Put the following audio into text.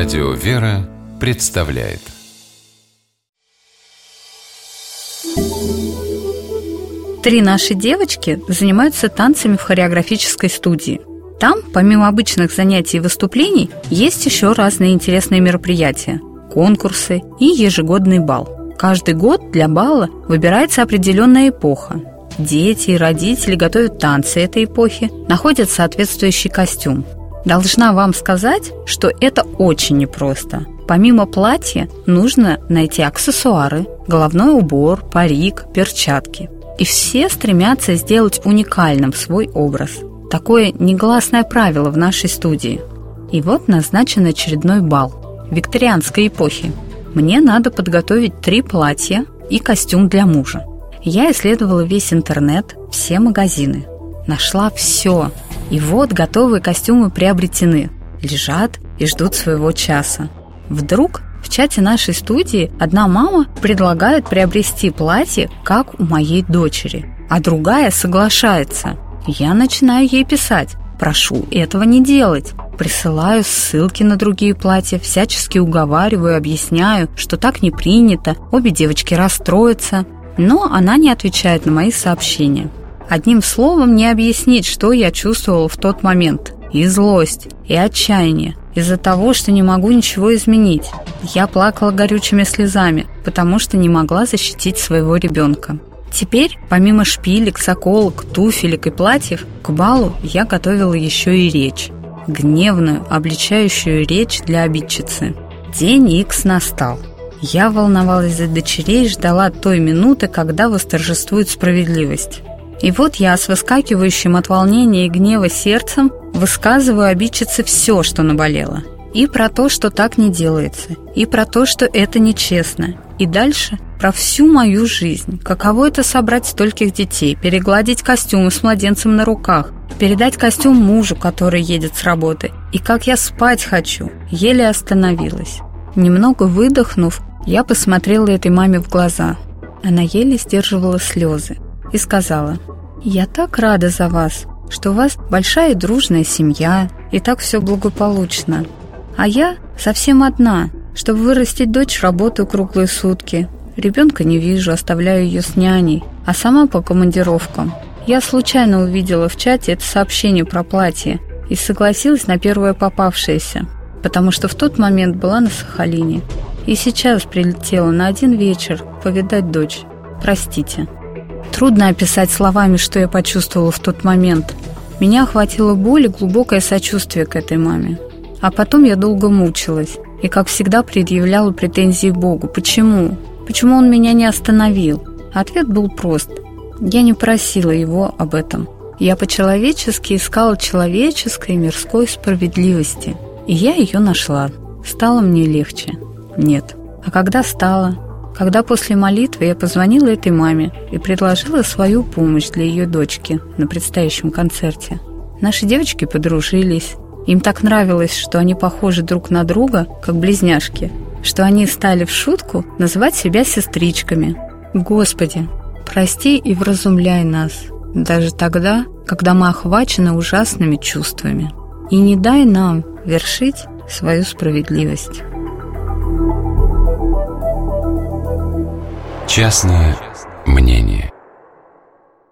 Радио «Вера» представляет. Три наши девочки занимаются танцами в хореографической студии. Там, помимо обычных занятий и выступлений, есть еще разные интересные мероприятия, конкурсы и ежегодный бал. Каждый год для бала выбирается определенная эпоха. Дети и родители готовят танцы этой эпохи, находят соответствующий костюм. Должна вам сказать, что это очень непросто. Помимо платья нужно найти аксессуары, головной убор, парик, перчатки. И все стремятся сделать уникальным свой образ. Такое негласное правило в нашей студии. И вот назначен очередной бал викторианской эпохи. Мне надо подготовить 3 платья и костюм для мужа. Я исследовала весь интернет, все магазины. Нашла все. И вот готовые костюмы приобретены. Лежат и ждут своего часа. Вдруг в чате нашей студии одна мама предлагает приобрести платье, как у моей дочери, а другая соглашается. Я начинаю ей писать: прошу этого не делать. Присылаю ссылки на другие платья, всячески уговариваю, объясняю, что так не принято, обе девочки расстроятся. Но она не отвечает на мои сообщения. Одним словом не объяснить, что я чувствовала в тот момент. И злость, и отчаяние. Из-за того, что не могу ничего изменить. Я плакала горючими слезами, потому что не могла защитить своего ребенка. Теперь, помимо шпилек, заколок, туфелек и платьев, к балу я готовила еще и речь. Гневную, обличающую речь для обидчицы. День Икс настал. Я волновалась за дочерей и ждала той минуты, когда восторжествует справедливость. И вот я с выскакивающим от волнения и гнева сердцем высказываю обидчице все, что наболело. И про то, что так не делается, и про то, что это нечестно. И дальше про всю мою жизнь. Каково это собрать стольких детей, перегладить костюмы с младенцем на руках, передать костюм мужу, который едет с работы. И как я спать хочу. Еле остановилась. Немного выдохнув, я посмотрела этой маме в глаза. Она еле сдерживала слезы и сказала: «Я так рада за вас, что у вас большая и дружная семья, и так все благополучно. А я совсем одна. Чтобы вырастить дочь, работаю круглые сутки. Ребенка не вижу, оставляю ее с няней, а сама по командировкам. Я случайно увидела в чате это сообщение про платье и согласилась на первое попавшееся, потому что в тот момент была на Сахалине. И сейчас прилетела на один вечер повидать дочь. Простите». Трудно описать словами, что я почувствовала в тот момент. Меня охватила боль и глубокое сочувствие к этой маме. А потом я долго мучилась и, как всегда, предъявляла претензии Богу. Почему? Почему Он меня не остановил? Ответ был прост. Я не просила Его об этом. Я по-человечески искала человеческой и мирской справедливости. И я ее нашла. Стало мне легче? Нет. А когда стало? Когда после молитвы я позвонила этой маме и предложила свою помощь для ее дочки на предстоящем концерте. Наши девочки подружились. Им так нравилось, что они похожи друг на друга, как близняшки, что они стали в шутку называть себя сестричками. Господи, прости и вразумляй нас, даже тогда, когда мы охвачены ужасными чувствами. И не дай нам вершить свою справедливость. Частное мнение.